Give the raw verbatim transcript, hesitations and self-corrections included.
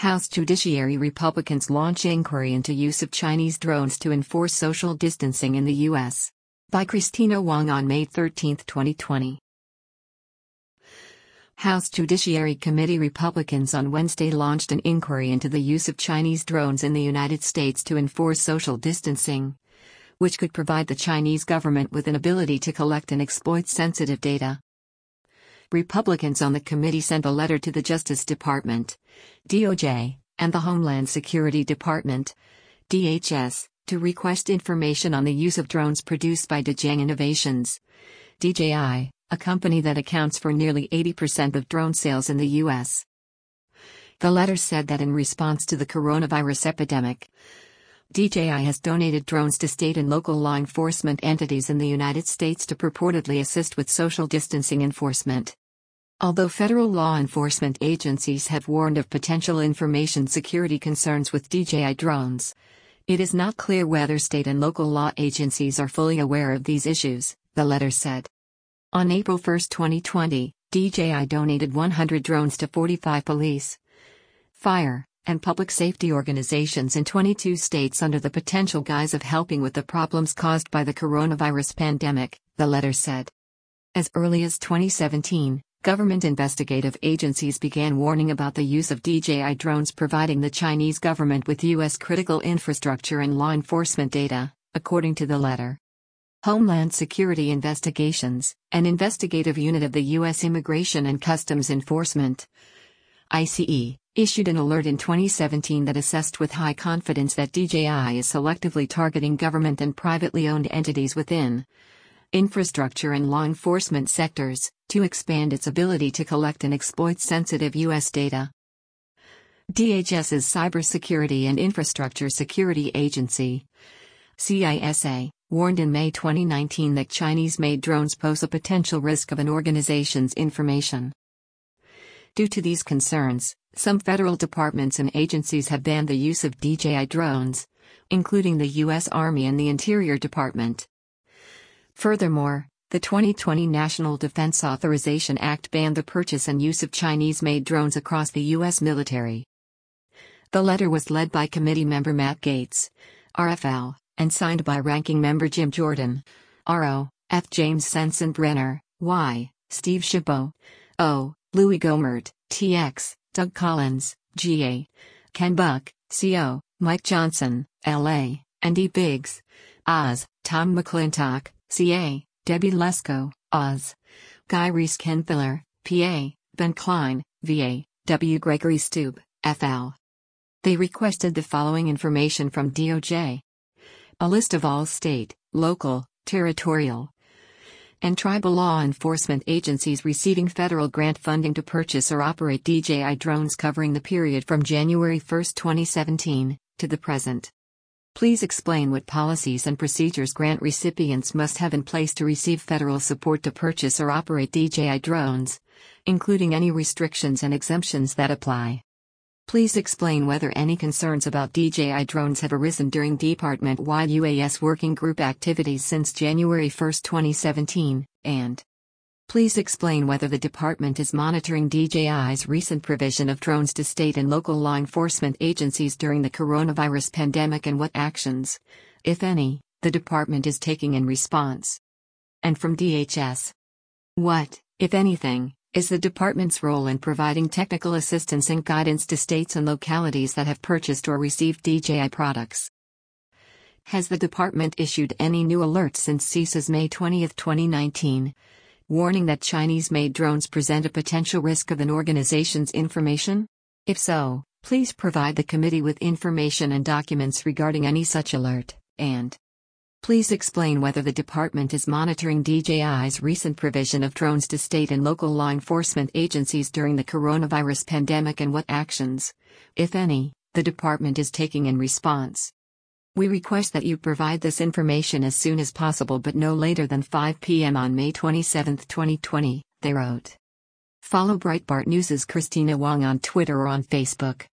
House Judiciary Republicans launch inquiry into use of Chinese drones to enforce social distancing in the U S. By Christina Wong on May thirteenth, twenty twenty. House Judiciary Committee Republicans on Wednesday launched an inquiry into the use of Chinese drones in the United States to enforce social distancing, which could provide the Chinese government with an ability to collect and exploit sensitive data. Republicans on the committee sent a letter to the Justice Department, D O J, and the Homeland Security Department, D H S, to request information on the use of drones produced by Djang Innovations, D J I, a company that accounts for nearly eighty percent of drone sales in the U S. The letter said that in response to the coronavirus epidemic, D J I has donated drones to state and local law enforcement entities in the United States to purportedly assist with social distancing enforcement. Although federal law enforcement agencies have warned of potential information security concerns with D J I drones, it is not clear whether state and local law agencies are fully aware of these issues, the letter said. On April first, twenty twenty, D J I donated one hundred drones to forty-five police, fire, and public safety organizations in twenty-two states under the potential guise of helping with the problems caused by the coronavirus pandemic, the letter said. As early as twenty seventeen, government investigative agencies began warning about the use of D J I drones providing the Chinese government with U S critical infrastructure and law enforcement data, according to the letter. Homeland Security Investigations, an investigative unit of the U S Immigration and Customs Enforcement, I C E, issued an alert in twenty seventeen that assessed with high confidence that D J I is selectively targeting government and privately owned entities within infrastructure and law enforcement sectors to expand its ability to collect and exploit sensitive U S data. DHS's Cybersecurity and Infrastructure Security Agency, C I S A, warned in May twenty nineteen that Chinese-made drones pose a potential risk of an organization's information. Due to these concerns, some federal departments and agencies have banned the use of D J I drones, including the U S Army and the Interior Department. Furthermore, the twenty twenty National Defense Authorization Act banned the purchase and use of Chinese-made drones across the U S military. The letter was led by committee member Matt Gaetz, R F L, and signed by Ranking Member Jim Jordan, R O, F. James Sensenbrenner, Y, Steve Chabot, O, Louis Gohmert, T X, Doug Collins, G A, Ken Buck, C O, Mike Johnson, L A, and E. Biggs, Oz, Tom McClintock, C A, Debbie Lesko, Oz, Guy Reese-Kenthiller, P A, Ben Klein, V A, W. Gregory Stube, F L. They requested the following information from D O J. A list of all state, local, territorial, and tribal law enforcement agencies receiving federal grant funding to purchase or operate D J I drones covering the period from January first, twenty seventeen, to the present. Please explain what policies and procedures grant recipients must have in place to receive federal support to purchase or operate D J I drones, including any restrictions and exemptions that apply. Please explain whether any concerns about D J I drones have arisen during department-wide U A S working group activities since January first, twenty seventeen, and please explain whether the department is monitoring D J I's recent provision of drones to state and local law enforcement agencies during the coronavirus pandemic and what actions, if any, the department is taking in response. And from D H S, what, if anything, is the department's role in providing technical assistance and guidance to states and localities that have purchased or received D J I products? Has the department issued any new alerts since C I S A's May twentieth, twenty nineteen, warning that Chinese-made drones present a potential risk of an organization's information? If so, please provide the committee with information and documents regarding any such alert, and please explain whether the department is monitoring D J I's recent provision of drones to state and local law enforcement agencies during the coronavirus pandemic and what actions, if any, the department is taking in response. We request that you provide this information as soon as possible but no later than five p m on May twenty-seventh, twenty twenty, they wrote. Follow Breitbart News' Christina Wong on Twitter or on Facebook.